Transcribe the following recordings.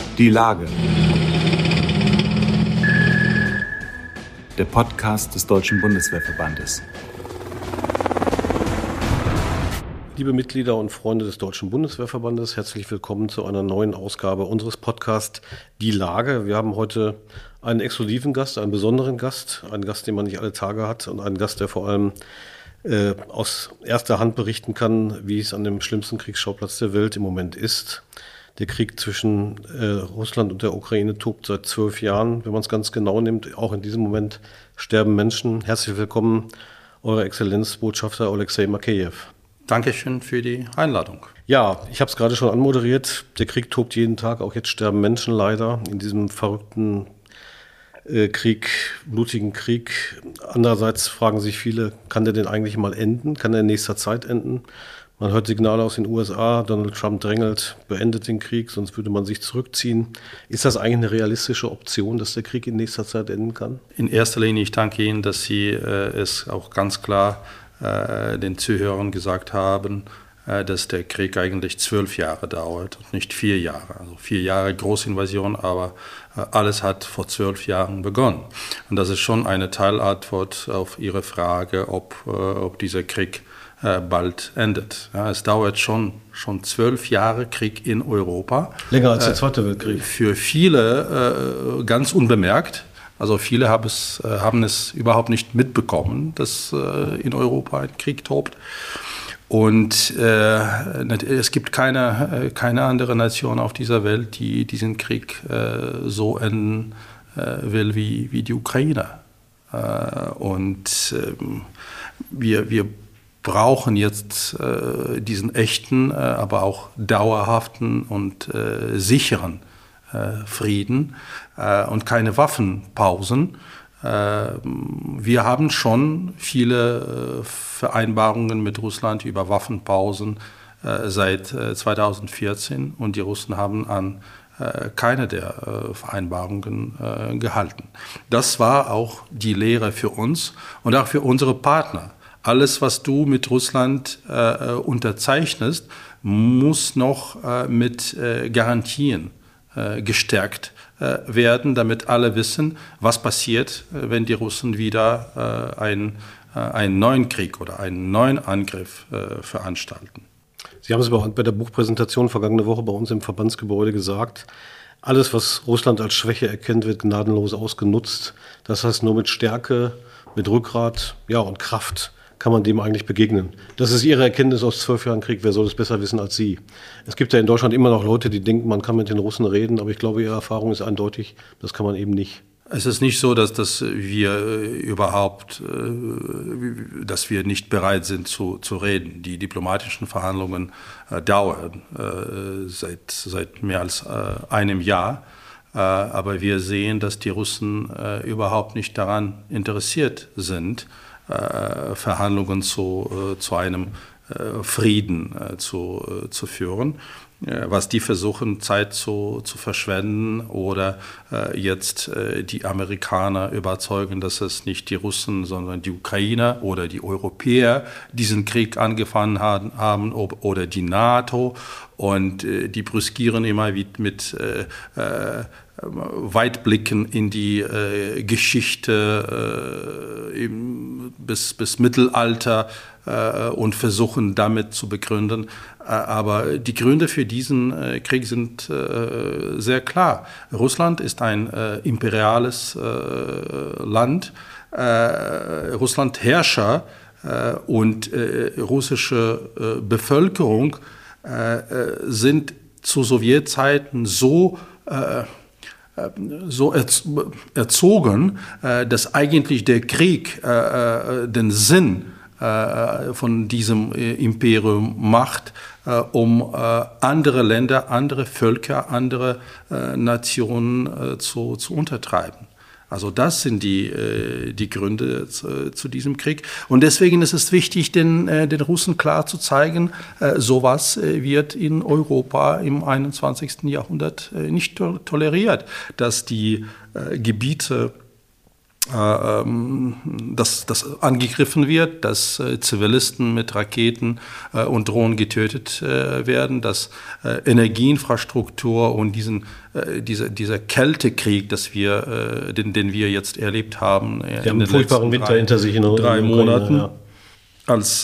Die Lage. Der Podcast des Deutschen Bundeswehrverbandes. Liebe Mitglieder und Freunde des Deutschen Bundeswehrverbandes, herzlich willkommen zu einer neuen Ausgabe unseres Podcasts Die Lage. Wir haben heute einen exklusiven Gast, einen besonderen Gast, einen Gast, den man nicht alle Tage hat und einen Gast, der vor allem aus erster Hand berichten kann, wie es an dem schlimmsten Kriegsschauplatz der Welt im Moment ist. Der Krieg zwischen Russland und der Ukraine tobt seit 12 Jahren, wenn man es ganz genau nimmt. Auch in diesem Moment sterben Menschen. Herzlich willkommen, Eure Exzellenz, Botschafter Oleksij Makejew. Dankeschön für die Einladung. Ja, ich habe es gerade schon anmoderiert. Der Krieg tobt jeden Tag, auch jetzt sterben Menschen leider in diesem verrückten Krieg, blutigen Krieg. Andererseits fragen sich viele, kann der denn eigentlich mal enden? Kann er in nächster Zeit enden? Man hört Signale aus den USA, Donald Trump drängelt, beendet den Krieg, sonst würde man sich zurückziehen. Ist das eigentlich eine realistische Option, dass der Krieg in nächster Zeit enden kann? In erster Linie, ich danke Ihnen, dass Sie es auch ganz klar den Zuhörern gesagt haben, dass der Krieg eigentlich 12 Jahre dauert und nicht 4 Jahre. Also 4 Jahre Großinvasion, aber alles hat vor 12 Jahren begonnen. Und das ist schon eine Teilantwort auf Ihre Frage, ob dieser Krieg bald endet. Ja, es dauert schon 12 Jahre Krieg in Europa. Länger als der Zweite Weltkrieg. Für viele ganz unbemerkt. Also viele haben es überhaupt nicht mitbekommen, dass in Europa ein Krieg tobt. Und es gibt keine andere Nation auf dieser Welt, die diesen Krieg so enden will wie die Ukraine. Wir brauchen jetzt diesen echten, aber auch dauerhaften und sicheren Frieden und keine Waffenpausen. Wir haben schon viele Vereinbarungen mit Russland über Waffenpausen seit 2014 und die Russen haben an keine der Vereinbarungen gehalten. Das war auch die Lehre für uns und auch für unsere Partner. Alles, was du mit Russland unterzeichnest, muss noch mit Garantien gestärkt werden, damit alle wissen, was passiert, wenn die Russen wieder einen neuen Krieg oder einen neuen Angriff veranstalten. Sie haben es bei der Buchpräsentation vergangene Woche bei uns im Verbandsgebäude gesagt, alles, was Russland als Schwäche erkennt, wird gnadenlos ausgenutzt. Das heißt, nur mit Stärke, mit Rückgrat, ja, und Kraft kann man dem eigentlich begegnen. Das ist Ihre Erkenntnis aus 12 Jahren Krieg. Wer soll es besser wissen als Sie? Es gibt ja in Deutschland immer noch Leute, die denken, man kann mit den Russen reden, aber ich glaube, Ihre Erfahrung ist eindeutig, das kann man eben nicht. Es ist nicht so, dass wir nicht bereit sind zu reden. Die diplomatischen Verhandlungen dauern seit mehr als einem Jahr. Aber wir sehen, dass die Russen überhaupt nicht daran interessiert sind, Verhandlungen zu einem Frieden zu führen. Was die versuchen, Zeit zu verschwenden oder jetzt die Amerikaner überzeugen, dass es nicht die Russen, sondern die Ukrainer oder die Europäer diesen Krieg angefangen haben oder die NATO. Und die brüskieren immer mit Weitblicken in die Geschichte bis Mittelalter und versuchen damit zu begründen. Aber die Gründe für diesen Krieg sind sehr klar. Russland ist ein imperiales Land. Russland Herrscher und russische Bevölkerung sind zu Sowjetzeiten so erzogen, dass eigentlich der Krieg den Sinn von diesem Imperium macht, um andere Länder, andere Völker, andere Nationen zu untertreiben. Also das sind die Gründe zu diesem Krieg. Und deswegen ist es wichtig, den Russen klar zu zeigen, sowas wird in Europa im 21. Jahrhundert nicht toleriert, dass die Gebiete dass angegriffen wird, dass Zivilisten mit Raketen und Drohnen getötet werden, dass Energieinfrastruktur und dieser Kältekrieg, den wir jetzt erlebt haben, in den furchtbaren Winter hinter sich in 3 Monaten. Ja. Als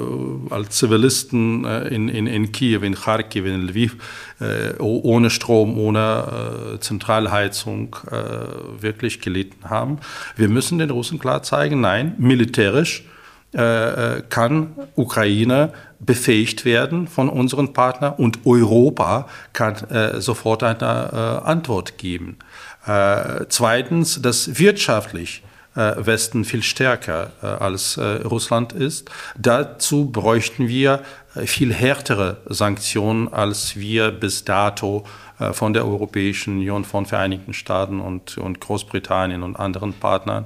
Zivilisten in Kiew, in Kharkiv, in Lviv, ohne Strom, ohne Zentralheizung wirklich gelitten haben. Wir müssen den Russen klar zeigen, nein, militärisch kann Ukraine befähigt werden von unseren Partnern und Europa kann sofort eine Antwort geben. Zweitens, dass wirtschaftlich Westen viel stärker als Russland ist. Dazu bräuchten wir viel härtere Sanktionen, als wir bis dato von der Europäischen Union, von Vereinigten Staaten und Großbritannien und anderen Partnern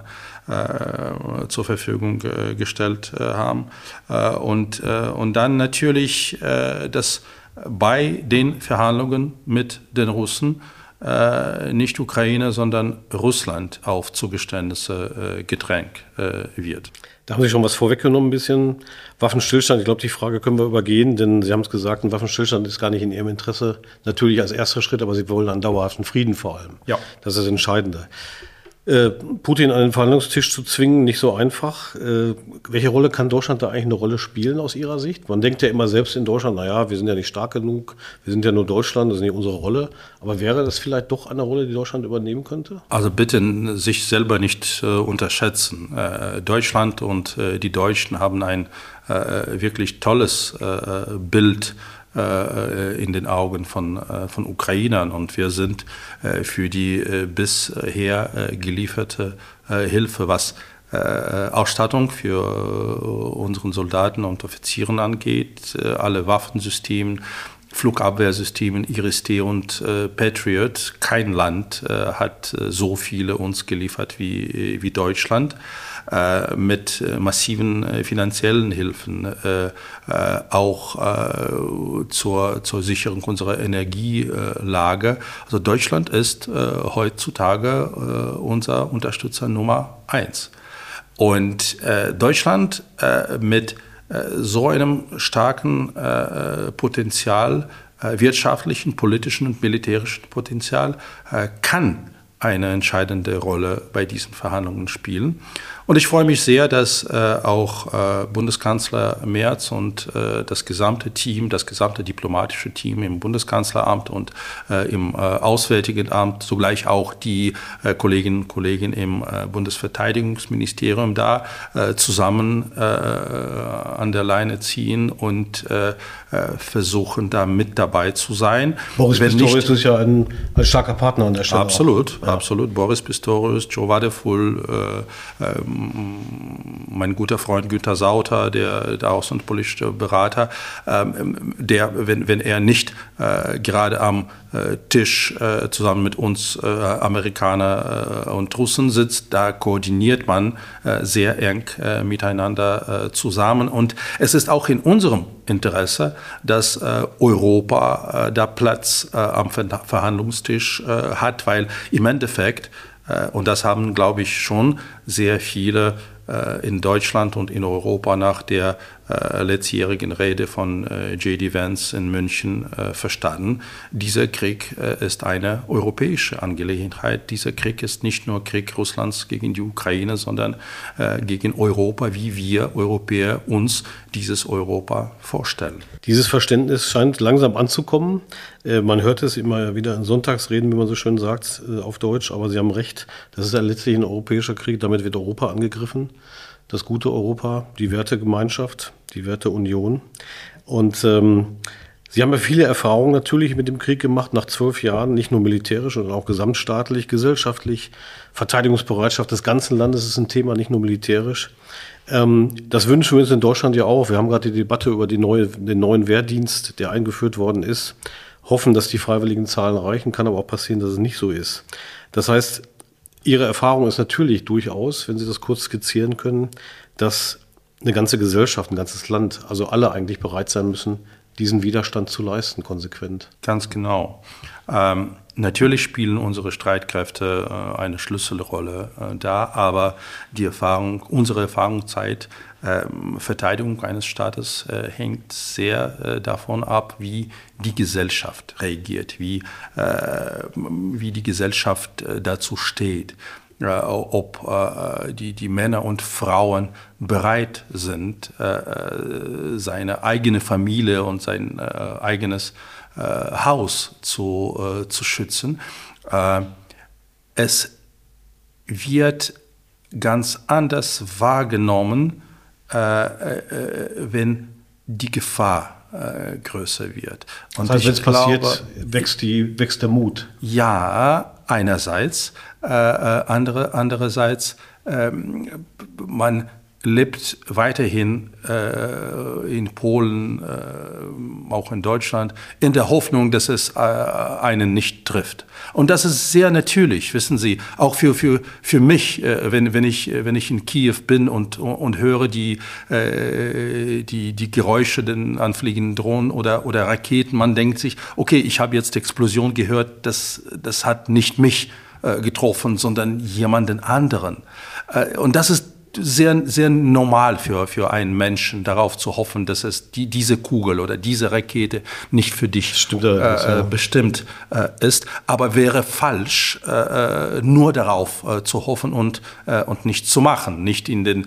zur Verfügung gestellt haben. Und dann natürlich, dass bei den Verhandlungen mit den Russen nicht Ukraine, sondern Russland auf Zugeständnisse gedrängt wird. Da haben Sie schon was vorweggenommen, ein bisschen Waffenstillstand. Ich glaube, die Frage können wir übergehen, denn Sie haben es gesagt, ein Waffenstillstand ist gar nicht in Ihrem Interesse. Natürlich als erster Schritt, aber Sie wollen einen dauerhaften Frieden vor allem. Ja. Das ist das Entscheidende. Putin an den Verhandlungstisch zu zwingen, nicht so einfach. Welche Rolle kann Deutschland da eigentlich eine Rolle spielen aus Ihrer Sicht? Man denkt ja immer selbst in Deutschland, naja, wir sind ja nicht stark genug, wir sind ja nur Deutschland, das ist nicht unsere Rolle. Aber wäre das vielleicht doch eine Rolle, die Deutschland übernehmen könnte? Also bitte sich selber nicht unterschätzen. Deutschland und die Deutschen haben ein wirklich tolles Bild in den Augen von Ukrainern und wir sind für die bisher gelieferte Hilfe, was Ausstattung für unseren Soldaten und Offizieren angeht, alle Waffensysteme, Flugabwehrsystemen, Iris-T und Patriot. Kein Land hat so viele uns geliefert wie Deutschland. Mit massiven finanziellen Hilfen, auch zur Sicherung unserer Energielage. Also Deutschland ist heutzutage unser Unterstützer Nummer 1. Und Deutschland mit so einem starken Potenzial, wirtschaftlichen, politischen und militärischen Potenzial, kann eine entscheidende Rolle bei diesen Verhandlungen spielen. Und ich freue mich sehr, dass auch Bundeskanzler Merz und das gesamte diplomatische Team im Bundeskanzleramt und im Auswärtigen Amt, sogleich auch die Kolleginnen und Kollegen im Bundesverteidigungsministerium da zusammen an der Leine ziehen und versuchen, da mit dabei zu sein. Boris Pistorius ist ja ein starker Partner an der Stelle. Absolut, ja. Absolut. Boris Pistorius, Joe Wadefull, mein guter Freund Günther Sauter, der außenpolitische Berater, der, wenn er nicht gerade am Tisch zusammen mit uns Amerikaner und Russen sitzt, da koordiniert man sehr eng miteinander zusammen. Und es ist auch in unserem Interesse, dass Europa da Platz am Verhandlungstisch hat, weil im Endeffekt, und das haben, glaube ich, schon sehr viele in Deutschland und in Europa nach der letztjährigen Rede von J.D. Vance in München verstanden. Dieser Krieg ist eine europäische Angelegenheit. Dieser Krieg ist nicht nur Krieg Russlands gegen die Ukraine, sondern gegen Europa, wie wir Europäer uns dieses Europa vorstellen. Dieses Verständnis scheint langsam anzukommen. Man hört es immer wieder in Sonntagsreden, wie man so schön sagt, auf Deutsch, aber Sie haben recht, das ist ja letztlich ein europäischer Krieg, damit wird Europa angegriffen. Das gute Europa, die Wertegemeinschaft, die Werteunion. Und Sie haben ja viele Erfahrungen natürlich mit dem Krieg gemacht, nach 12 Jahren, nicht nur militärisch, sondern auch gesamtstaatlich, gesellschaftlich. Verteidigungsbereitschaft des ganzen Landes ist ein Thema, nicht nur militärisch. Das wünschen wir uns in Deutschland ja auch. Wir haben gerade die Debatte über den neuen Wehrdienst, der eingeführt worden ist. Hoffen, dass die freiwilligen Zahlen reichen, kann aber auch passieren, dass es nicht so ist. Das heißt, Ihre Erfahrung ist natürlich durchaus, wenn Sie das kurz skizzieren können, dass eine ganze Gesellschaft, ein ganzes Land, also alle eigentlich bereit sein müssen, diesen Widerstand zu leisten, konsequent. Ganz genau. Natürlich spielen unsere Streitkräfte eine Schlüsselrolle da, aber unsere Erfahrung zeigt, Verteidigung eines Staates hängt sehr davon ab, wie die Gesellschaft reagiert, wie die Gesellschaft dazu steht. Ob die Männer und Frauen bereit sind, seine eigene Familie und sein eigenes Haus zu schützen. Es wird ganz anders wahrgenommen, wenn die Gefahr größer wird. Und das heißt, wenn es passiert, wächst der Mut. Ja, einerseits. Andererseits, man lebt weiterhin in Polen, auch in Deutschland, in der Hoffnung, dass es einen nicht trifft. Und das ist sehr natürlich, wissen Sie, auch für mich, wenn ich in Kiew bin und höre die Geräusche, den anfliegenden Drohnen oder Raketen, man denkt sich, okay, ich habe jetzt Explosion gehört, das hat nicht mich getroffen, sondern jemanden anderen. Und das ist sehr, sehr normal für einen Menschen, darauf zu hoffen, dass es diese Kugel oder diese Rakete nicht für dich bestimmt ist. Aber wäre falsch, nur darauf zu hoffen und nichts zu machen, nicht in den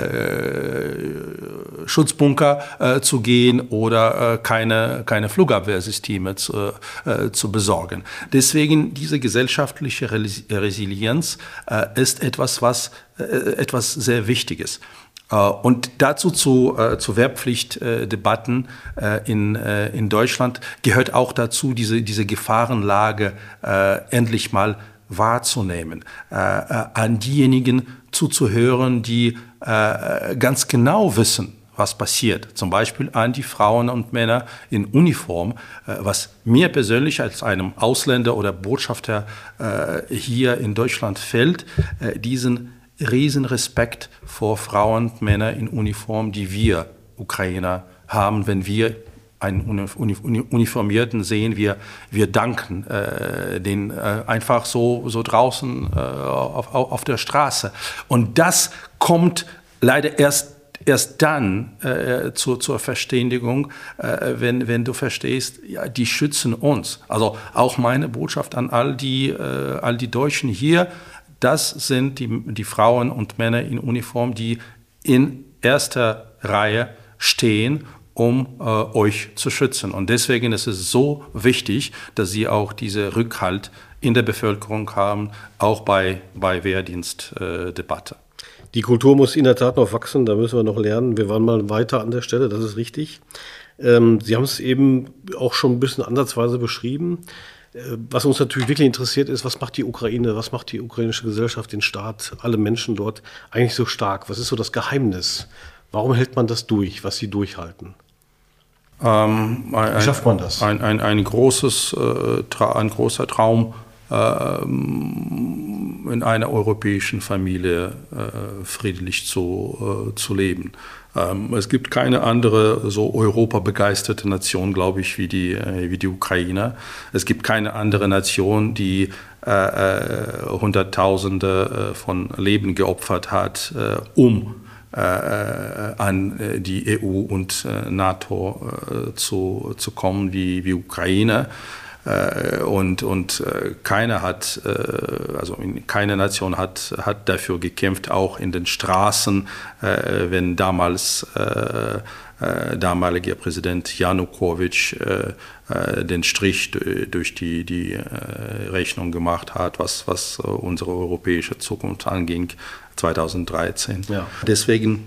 Schutzbunker zu gehen oder keine Flugabwehrsysteme zu besorgen. Deswegen diese gesellschaftliche Resilienz ist etwas sehr Wichtiges. Und dazu zu Wehrpflichtdebatten in Deutschland gehört auch dazu, diese Gefahrenlage endlich mal wahrzunehmen, an diejenigen zuzuhören, die ganz genau wissen, was passiert. Zum Beispiel an die Frauen und Männer in Uniform, was mir persönlich als einem Ausländer oder Botschafter hier in Deutschland fällt, diesen Riesenrespekt vor Frauen und Männern in Uniform, die wir Ukrainer haben, wenn wir einen Uniformierten sehen, wir danken den einfach so draußen auf der Straße. Und das kommt leider erst dann zur Verständigung, wenn du verstehst, ja, die schützen uns. Also auch meine Botschaft an all die Deutschen hier: Das sind die Frauen und Männer in Uniform, die in erster Reihe stehen, um euch zu schützen. Und deswegen ist es so wichtig, dass sie auch diese Rückhalt in der Bevölkerung haben, auch bei Wehrdienstdebatte. Die Kultur muss in der Tat noch wachsen, da müssen wir noch lernen. Wir waren mal weiter an der Stelle, das ist richtig. Sie haben es eben auch schon ein bisschen ansatzweise beschrieben. Was uns natürlich wirklich interessiert ist, was macht die Ukraine, was macht die ukrainische Gesellschaft, den Staat, alle Menschen dort eigentlich so stark? Was ist so das Geheimnis? Warum hält man das durch, was sie durchhalten? Wie schafft man das? Ein großer Traum, in einer europäischen Familie friedlich zu leben. Es gibt keine andere so europabegeisterte Nation, glaube ich, wie die Ukraine. Es gibt keine andere Nation, die Hunderttausende von Leben geopfert hat, um an die EU und NATO zu kommen wie Ukraine. Und keine Nation hat dafür gekämpft, auch in den Straßen, wenn damals damaliger Präsident Janukowitsch den Strich durch die Rechnung gemacht hat, was unsere europäische Zukunft anging, 2013. Ja. Deswegen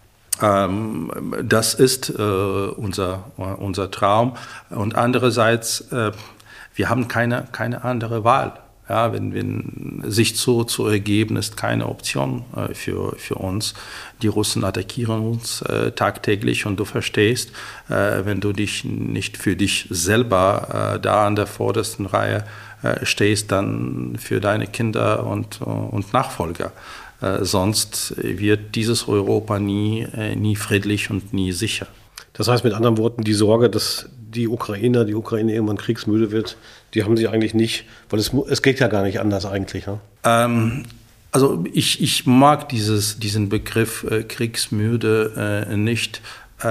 das ist unser Traum. Und andererseits, wir haben keine andere Wahl. Ja, wenn sich zu ergeben, ist keine Option für uns. Die Russen attackieren uns tagtäglich, und du verstehst, wenn du dich nicht für dich selber da an der vordersten Reihe stehst, dann für deine Kinder und Nachfolger. Sonst wird dieses Europa nie friedlich und nie sicher. Das heißt mit anderen Worten, die Sorge, dass die Ukraine irgendwann kriegsmüde wird, die haben sie eigentlich nicht, weil es geht ja gar nicht anders eigentlich. Ne? Also ich mag diesen Begriff kriegsmüde nicht.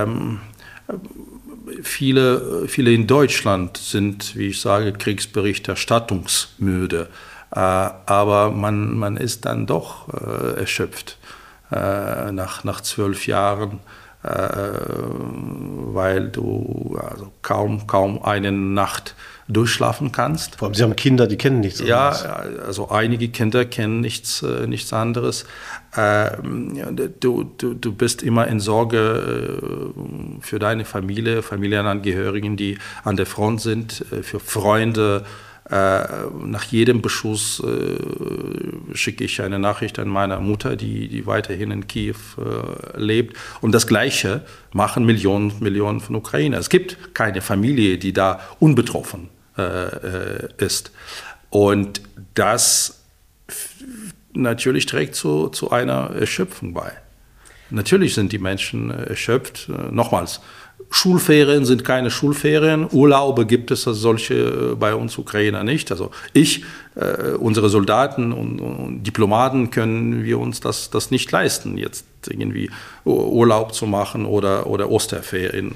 Viele in Deutschland sind, wie ich sage, kriegsberichterstattungsmüde. Aber man ist dann doch erschöpft nach 12 Jahren. Weil du also kaum eine Nacht durchschlafen kannst. Vor allem, Sie haben Kinder, die kennen nichts anderes. Ja, also einige Kinder kennen nichts anderes. Du bist immer in Sorge für deine Familienangehörigen, die an der Front sind, für Freunde. Nach jedem Beschuss schicke ich eine Nachricht an meine Mutter, die weiterhin in Kiew lebt. Und das Gleiche machen Millionen von Ukrainern. Es gibt keine Familie, die da unbetroffen ist. Und das natürlich trägt zu einer Erschöpfung bei. Natürlich sind die Menschen erschöpft. Nochmals, Schulferien sind keine Schulferien, Urlaube gibt es als solche bei uns Ukrainer nicht. Also unsere Soldaten und Diplomaten können wir uns das nicht leisten, jetzt irgendwie Urlaub zu machen oder Osterferien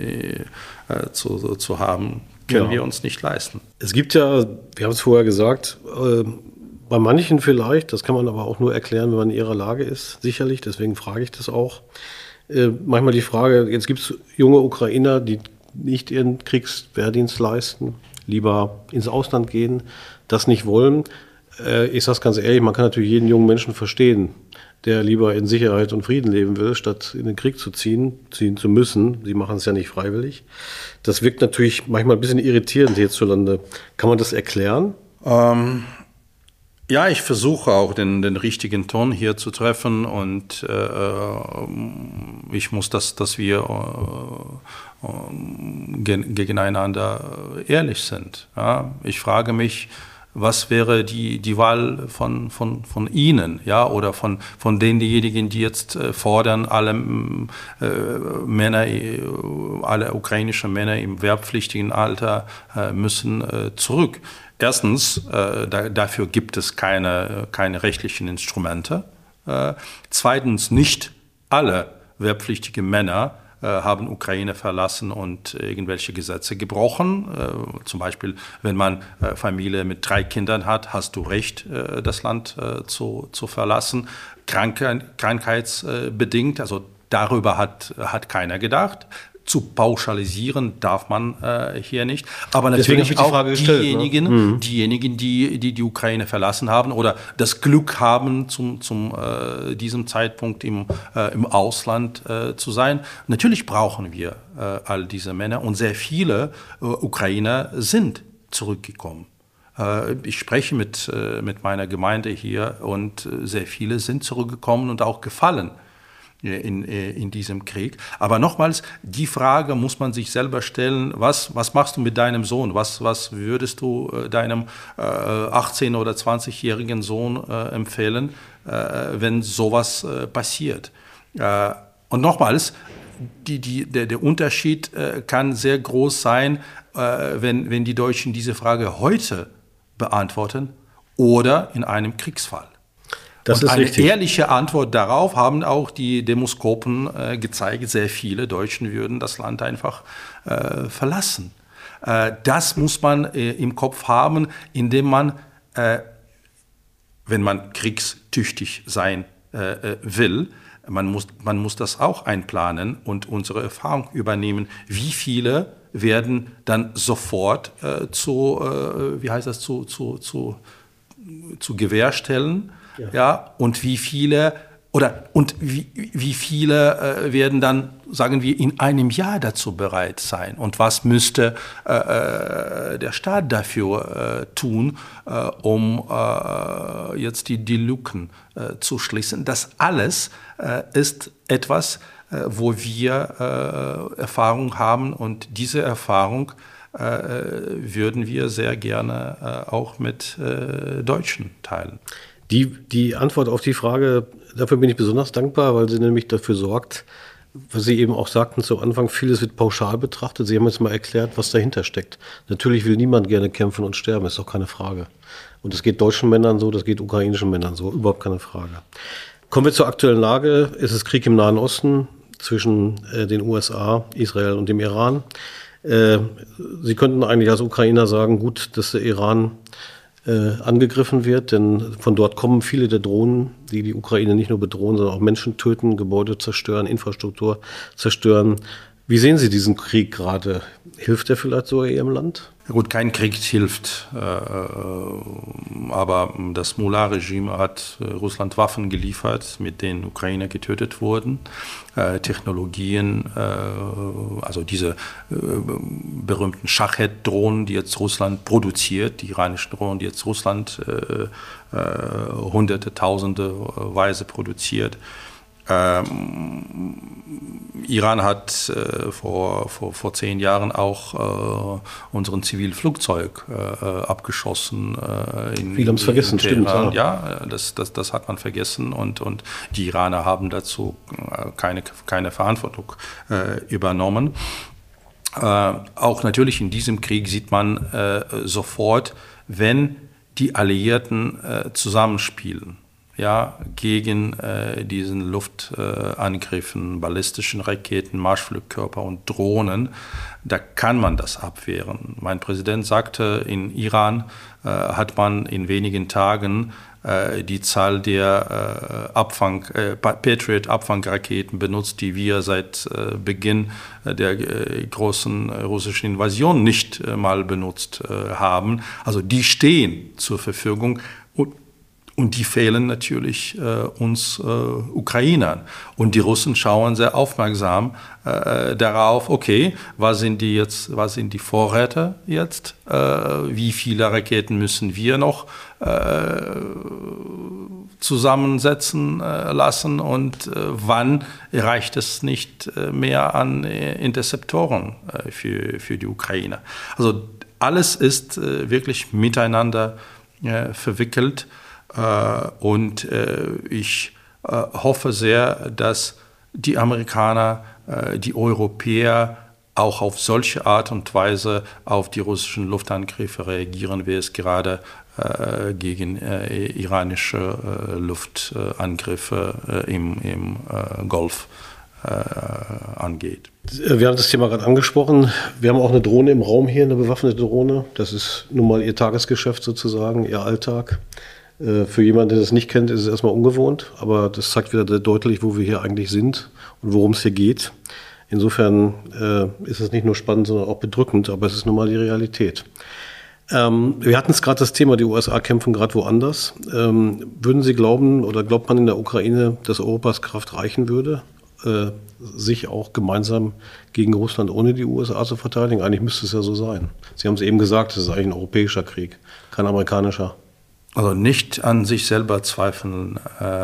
zu haben, können wir uns nicht leisten. Es gibt ja, wir haben es vorher gesagt, bei manchen vielleicht, das kann man aber auch nur erklären, wenn man in ihrer Lage ist, sicherlich, deswegen frage ich das auch. Manchmal die Frage, jetzt gibt es junge Ukrainer, die nicht ihren Kriegswehrdienst leisten, lieber ins Ausland gehen, das nicht wollen. Ich sage es ganz ehrlich, man kann natürlich jeden jungen Menschen verstehen, der lieber in Sicherheit und Frieden leben will, statt in den Krieg ziehen zu müssen. Sie machen es ja nicht freiwillig. Das wirkt natürlich manchmal ein bisschen irritierend hierzulande. Kann man das erklären? Ja, ich versuche auch den richtigen Ton hier zu treffen und ich muss, dass wir gegeneinander ehrlich sind. Ja? Ich frage mich, was wäre die Wahl von Ihnen, ja, oder von denjenigen, die jetzt fordern, alle ukrainische Männer im wehrpflichtigen Alter müssen zurück. Erstens, dafür gibt es keine rechtlichen Instrumente. Zweitens, nicht alle wehrpflichtige Männer haben Ukraine verlassen und irgendwelche Gesetze gebrochen. Zum Beispiel, wenn man Familie mit 3 Kindern hat, hast du Recht, das Land zu verlassen. Krankheitsbedingt, also darüber hat keiner gedacht. Zu pauschalisieren darf man hier nicht. Aber natürlich auch diejenigen, die Ukraine verlassen haben oder das Glück haben, zum diesem Zeitpunkt im Ausland zu sein. Natürlich brauchen wir all diese Männer und sehr viele Ukrainer sind zurückgekommen. Ich spreche mit meiner Gemeinde hier und sehr viele sind zurückgekommen und auch gefallen in diesem Krieg. Aber nochmals, die Frage muss man sich selber stellen, was machst du mit deinem Sohn? Was würdest du deinem 18- oder 20-jährigen Sohn empfehlen, wenn sowas passiert? Und nochmals, der Unterschied kann sehr groß sein, wenn die Deutschen diese Frage heute beantworten oder in einem Kriegsfall. Das und ist eine richtig. Ehrliche Antwort darauf haben auch die Demoskopen gezeigt. Sehr viele Deutschen würden das Land einfach verlassen. Das muss man im Kopf haben, indem man, wenn man kriegstüchtig sein will, man muss das auch einplanen und unsere Erfahrung übernehmen. Wie viele werden dann sofort zu Gewehr stellen? Ja, und wie viele werden dann, sagen wir, in einem Jahr dazu bereit sein? Und was müsste der Staat dafür tun, um jetzt die Lücken zu schließen? Das alles ist etwas, wo wir Erfahrung haben und diese Erfahrung würden wir sehr gerne auch mit Deutschen teilen. Die Antwort auf die Frage, dafür bin ich besonders dankbar, weil sie nämlich dafür sorgt, was Sie eben auch sagten zu Anfang, vieles wird pauschal betrachtet. Sie haben jetzt mal erklärt, was dahinter steckt. Natürlich will niemand gerne kämpfen und sterben, ist doch keine Frage. Und das geht deutschen Männern so, das geht ukrainischen Männern so, überhaupt keine Frage. Kommen wir zur aktuellen Lage. Es ist Krieg im Nahen Osten zwischen den USA, Israel und dem Iran. Sie könnten eigentlich als Ukrainer sagen, gut, dass der Iran angegriffen wird, denn von dort kommen viele der Drohnen, die die Ukraine nicht nur bedrohen, sondern auch Menschen töten, Gebäude zerstören, Infrastruktur zerstören. Wie sehen Sie diesen Krieg gerade? Hilft er vielleicht sogar Ihrem Land? Gut, kein Krieg hilft, aber das Mullah-Regime hat Russland Waffen geliefert, mit denen Ukrainer getötet wurden, Technologien, also diese berühmten Shahed-Drohnen, die jetzt Russland produziert, die iranischen Drohnen, die jetzt Russland Hunderte, Tausende weise produziert. Iran hat vor 10 Jahren auch unseren Zivilflugzeug abgeschossen. Viele haben es vergessen, stimmt. Ja, das hat man vergessen und die Iraner haben dazu keine Verantwortung übernommen. Auch natürlich in diesem Krieg sieht man sofort, wenn die Alliierten zusammenspielen, ja, gegen diesen Luftangriffen, ballistischen Raketen, Marschflugkörper und Drohnen, da kann man das abwehren. Mein Präsident sagte, in Iran hat man in wenigen Tagen die Zahl der Patriot-Abfangraketen benutzt, die wir seit Beginn der großen russischen Invasion nicht mal benutzt haben. Also die stehen zur Verfügung. Und die fehlen natürlich uns Ukrainern. Und die Russen schauen sehr aufmerksam darauf, okay, was sind die Vorräte jetzt? Wie viele Raketen müssen wir noch zusammensetzen lassen? Und wann reicht es nicht mehr an Interceptoren für die Ukraine? Also alles ist wirklich miteinander verwickelt. Und ich hoffe sehr, dass die Amerikaner, die Europäer auch auf solche Art und Weise auf die russischen Luftangriffe reagieren, wie es gerade gegen iranische Luftangriffe im Golf angeht. Wir haben das Thema gerade angesprochen. Wir haben auch eine Drohne im Raum hier, eine bewaffnete Drohne. Das ist nun mal Ihr Tagesgeschäft sozusagen, Ihr Alltag. Für jemanden, der das nicht kennt, ist es erstmal ungewohnt, aber das zeigt wieder deutlich, wo wir hier eigentlich sind und worum es hier geht. Insofern ist es nicht nur spannend, sondern auch bedrückend, aber es ist nun mal die Realität. Wir hatten es gerade das Thema, die USA kämpfen gerade woanders. Würden Sie glauben oder glaubt man in der Ukraine, dass Europas Kraft reichen würde, sich auch gemeinsam gegen Russland ohne die USA zu verteidigen? Eigentlich müsste es ja so sein. Sie haben es eben gesagt, es ist eigentlich ein europäischer Krieg, kein amerikanischer. Also nicht an sich selber zweifeln.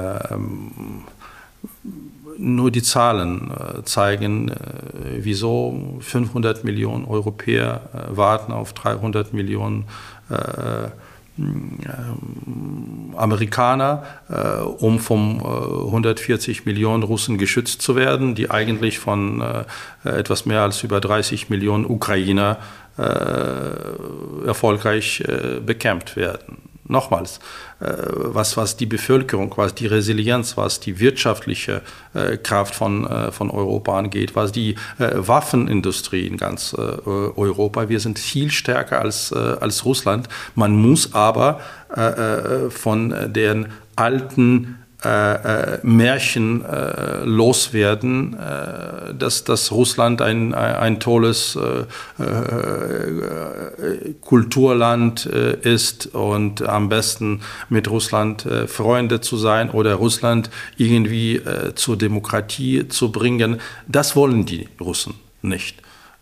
Nur die Zahlen zeigen, wieso 500 Millionen Europäer warten auf 300 Millionen Amerikaner, um von 140 Millionen Russen geschützt zu werden, die eigentlich von etwas mehr als über 30 Millionen Ukrainer erfolgreich bekämpft werden. Nochmals, was die Bevölkerung, was die Resilienz, was die wirtschaftliche Kraft von Europa angeht, was die Waffenindustrie in ganz Europa, wir sind viel stärker als Russland. Man muss aber von den alten Märchen loswerden, dass Russland ein tolles Kulturland ist und am besten mit Russland Freunde zu sein oder Russland irgendwie zur Demokratie zu bringen. Das wollen die Russen nicht.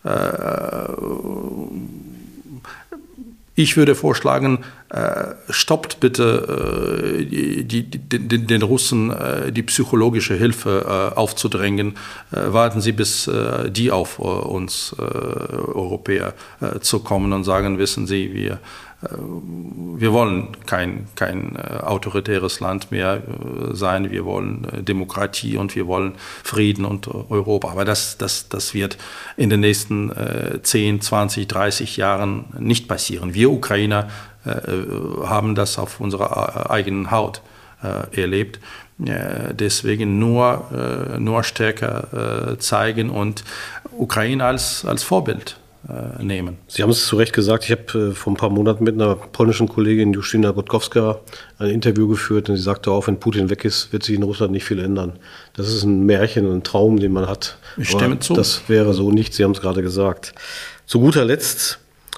Ich würde vorschlagen, stoppt bitte den Russen die psychologische Hilfe aufzudrängen. Warten Sie, bis die auf uns Europäer zu kommen und sagen, wissen Sie, wir wollen kein autoritäres Land mehr sein, wir wollen Demokratie und wir wollen Frieden und Europa. Aber das wird in den nächsten 10, 20, 30 Jahren nicht passieren. Wir Ukrainer haben das auf unserer eigenen Haut erlebt. Deswegen nur stärker zeigen und Ukraine als Vorbild nehmen. Sie haben es zu Recht gesagt, ich habe vor ein paar Monaten mit einer polnischen Kollegin, Justyna Gotkowska, ein Interview geführt und sie sagte auch, wenn Putin weg ist, wird sich in Russland nicht viel ändern. Das ist ein Märchen, ein Traum, den man hat. Ich stimme zu. Das wäre so nicht, Sie haben es gerade gesagt. Zu guter Letzt,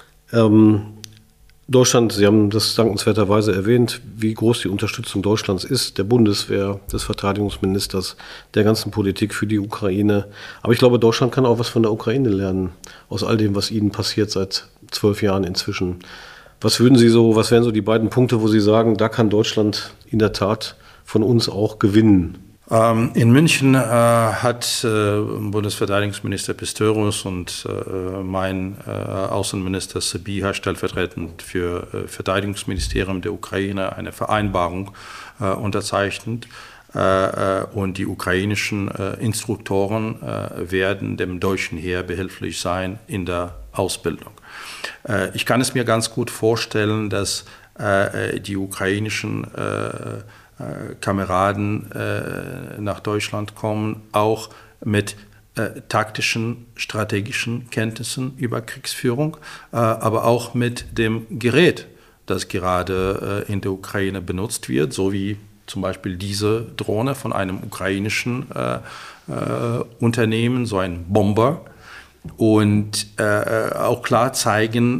Deutschland, Sie haben das dankenswerterweise erwähnt, wie groß die Unterstützung Deutschlands ist, der Bundeswehr, des Verteidigungsministers, der ganzen Politik für die Ukraine. Aber ich glaube, Deutschland kann auch was von der Ukraine lernen, aus all dem, was Ihnen passiert seit 12 Jahren inzwischen. Was wären so die beiden Punkte, wo Sie sagen, da kann Deutschland in der Tat von uns auch gewinnen? In München hat Bundesverteidigungsminister Pistorius und mein Außenminister Sybiha stellvertretend für Verteidigungsministerium der Ukraine eine Vereinbarung unterzeichnet. Und die ukrainischen Instruktoren werden dem deutschen Heer behilflich sein in der Ausbildung. Ich kann es mir ganz gut vorstellen, dass die ukrainischen Kameraden nach Deutschland kommen, auch mit taktischen, strategischen Kenntnissen über Kriegsführung, aber auch mit dem Gerät, das gerade in der Ukraine benutzt wird, so wie zum Beispiel diese Drohne von einem ukrainischen Unternehmen, so ein Bomber, und auch klar zeigen,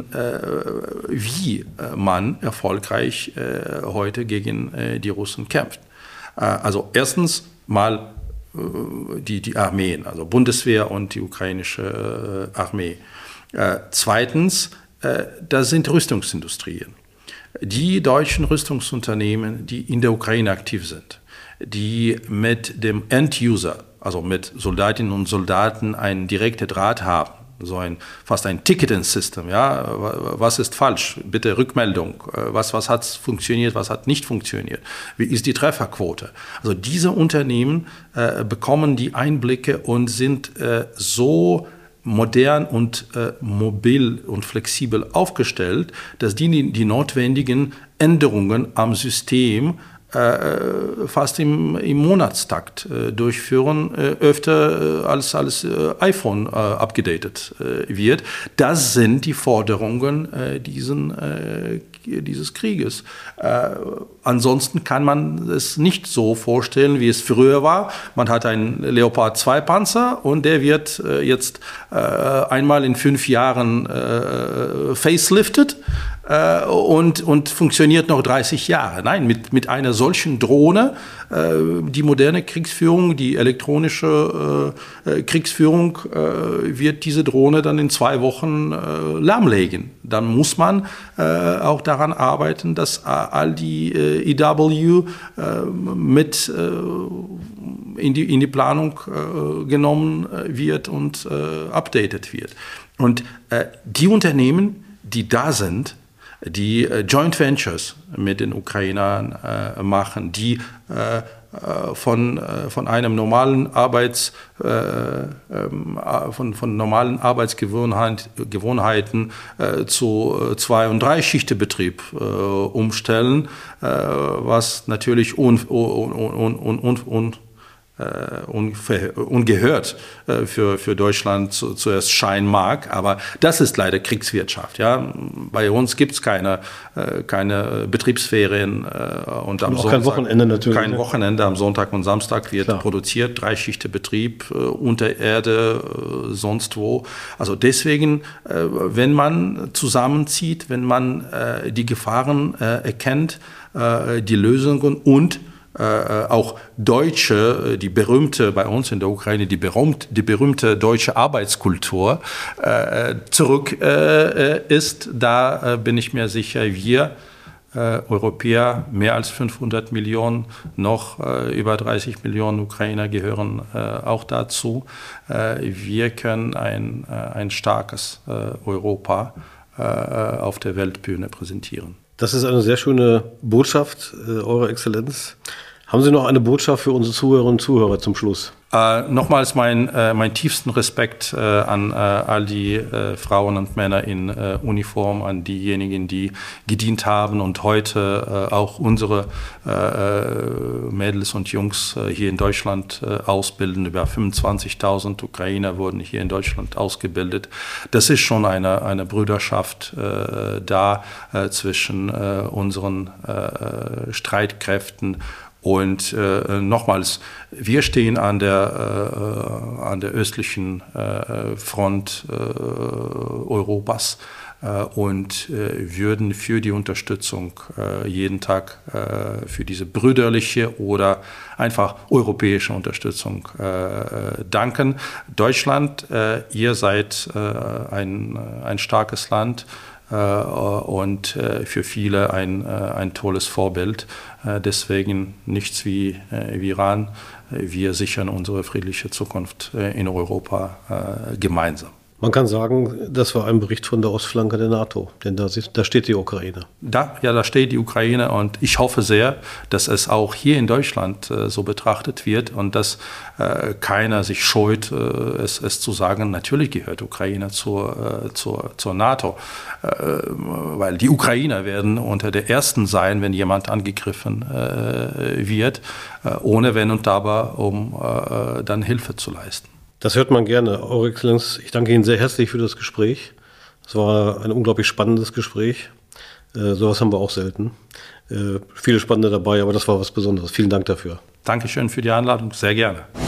wie man erfolgreich heute gegen die Russen kämpft. Also erstens mal die Armeen, also Bundeswehr und die ukrainische Armee. Zweitens, das sind Rüstungsindustrien. Die deutschen Rüstungsunternehmen, die in der Ukraine aktiv sind, die mit dem End-User, also mit Soldatinnen und Soldaten, einen direkten Draht haben, fast ein Ticketing-System, ja, was ist falsch, bitte Rückmeldung, was hat funktioniert, was hat nicht funktioniert, wie ist die Trefferquote. Also diese Unternehmen bekommen die Einblicke und sind so modern und mobil und flexibel aufgestellt, dass die notwendigen Änderungen am System fast im Monatstakt durchführen, öfter als iPhone abgedatet wird. Das sind die Forderungen dieses Krieges. Ansonsten kann man es nicht so vorstellen, wie es früher war. Man hat einen Leopard 2 Panzer und der wird jetzt einmal in 5 Jahren facelifted und funktioniert noch 30 Jahre. Nein, mit einer solchen Drohne, die moderne Kriegsführung, die elektronische Kriegsführung, wird diese Drohne dann in 2 Wochen lahmlegen. Dann muss man auch daran arbeiten, dass all die EW mit in die Planung genommen wird und updated wird. Und die Unternehmen, die da sind, die Joint Ventures mit den Ukrainern machen, die von normalen Arbeitsgewohnheiten zu 2- und 3-Schichte-Betrieb umstellen, was natürlich ungehört für Deutschland zuerst scheinen mag, aber das ist leider Kriegswirtschaft. Ja? Bei uns gibt es keine Betriebsferien und am Sonntag, kein Wochenende natürlich. Kein Wochenende, am Sonntag und Samstag wird produziert, 3-Schichte-Betrieb, unter Erde, sonst wo. Also deswegen, wenn man zusammenzieht, wenn man die Gefahren erkennt, die Lösungen und auch deutsche, die berühmte, bei uns in der Ukraine, die berühmte deutsche Arbeitskultur zurück ist, da bin ich mir sicher, wir Europäer, mehr als 500 Millionen, noch über 30 Millionen Ukrainer gehören auch dazu. Wir können ein starkes Europa auf der Weltbühne präsentieren. Das ist eine sehr schöne Botschaft, Eure Exzellenz. Haben Sie noch eine Botschaft für unsere Zuhörerinnen und Zuhörer zum Schluss? Nochmals mein tiefsten Respekt an all die Frauen und Männer in Uniform, an diejenigen, die gedient haben und heute auch unsere Mädels und Jungs hier in Deutschland ausbilden. Über 25.000 Ukrainer wurden hier in Deutschland ausgebildet. Das ist schon eine Brüderschaft da zwischen unseren Streitkräften. Und nochmals, wir stehen an der östlichen Front Europas und würden für die Unterstützung jeden Tag für diese brüderliche oder einfach europäische Unterstützung danken. Deutschland, ihr seid ein starkes Land. Und für viele ein tolles Vorbild. Deswegen nichts wie Iran. Wir sichern unsere friedliche Zukunft in Europa gemeinsam. Man kann sagen, das war ein Bericht von der Ostflanke der NATO, denn da steht die Ukraine. Da steht die Ukraine und ich hoffe sehr, dass es auch hier in Deutschland so betrachtet wird und dass keiner sich scheut, es zu sagen, natürlich gehört Ukraine zur NATO, weil die Ukrainer werden unter der Ersten sein, wenn jemand angegriffen wird, ohne Wenn und Aber, um dann Hilfe zu leisten. Das hört man gerne. Eure Exzellenz, ich danke Ihnen sehr herzlich für das Gespräch. Es war ein unglaublich spannendes Gespräch. Sowas haben wir auch selten. Viele Spannende dabei, aber das war was Besonderes. Vielen Dank dafür. Dankeschön für die Einladung. Sehr gerne.